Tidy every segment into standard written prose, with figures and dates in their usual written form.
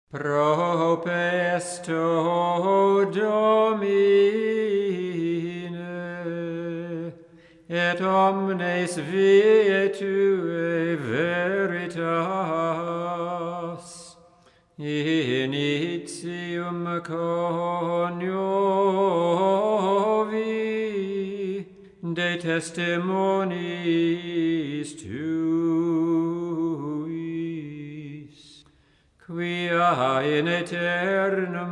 Propesto Domine, et omnes viae Tuae veritas, initium coniovi de testimoniis Tuis, quia in aeternum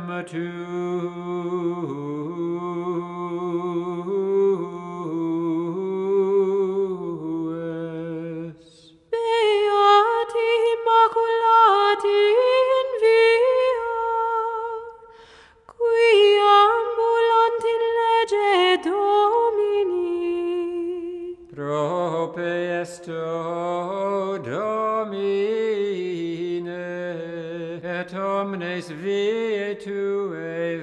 Tues. Beati Immaculati in via, qui ambulant in lege Domini. Propesto Domine, et omnes viae Tuae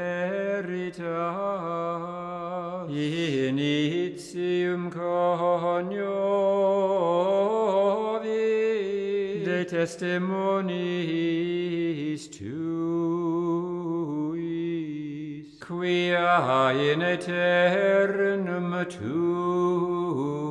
veritas, initium coniovi de testimoniis Tuis, quia in aeternum Tuis.